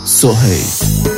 سهیل.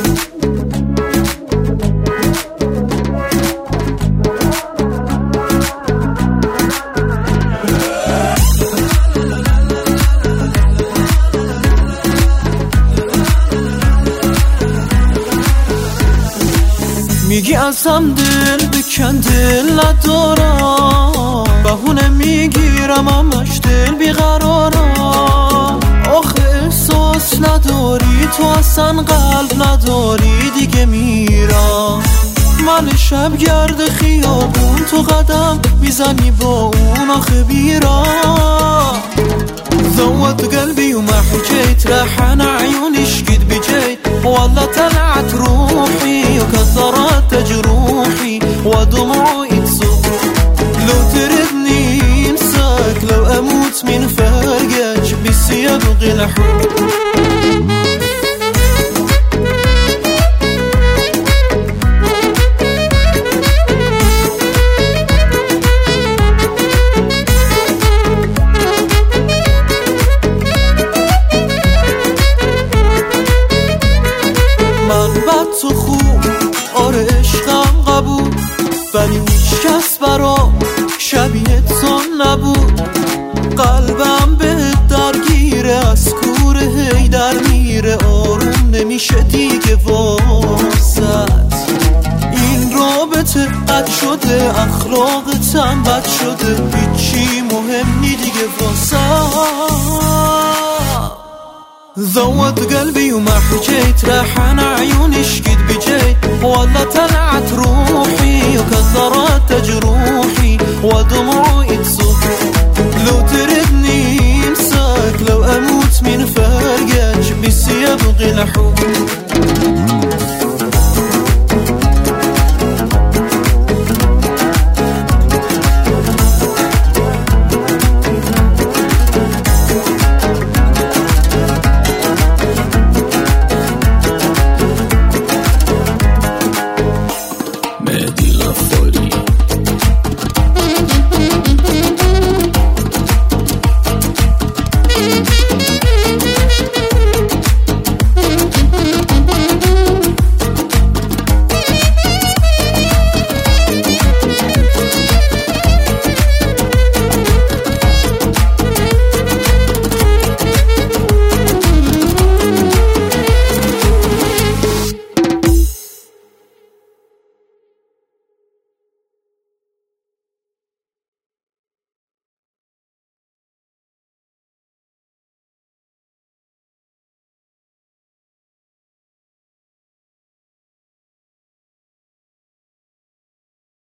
میگی ازم دل بکن دل ندارم، بهونه میگیرم همش دل بیقرارم. آخه احساس نداری تو اصلا قلب نداری دیگه میرم. من شب گرد خیابون تو قدم میزنی با اون آخه بیرم. ذوت قلبي وما حكيت راح انا عيوني شقد بجيت والله طلعت روحي وكثرت جروحي ودموعي تصب. لو تردني انساك لو اموت من فرقك بس يبغي الحب. تو خوب آره عشقم قبول، ولی هیچ کس برام شبیه تو نبود. قلبم بهت درگیره از کوره هی در میره، آروم نمیشه دیگه واسط. این رابطه قد شده اخلاقتم بد شده، هیچی مهم نی دیگه واسط. ذوت قلبي وما حكيت راح انا عيوني شقد بجيت والله طلعت روحي وكثرت جروحي ودموعي تصب. لو تردني انساك لو اموت من فرقك بس يبغي الحب.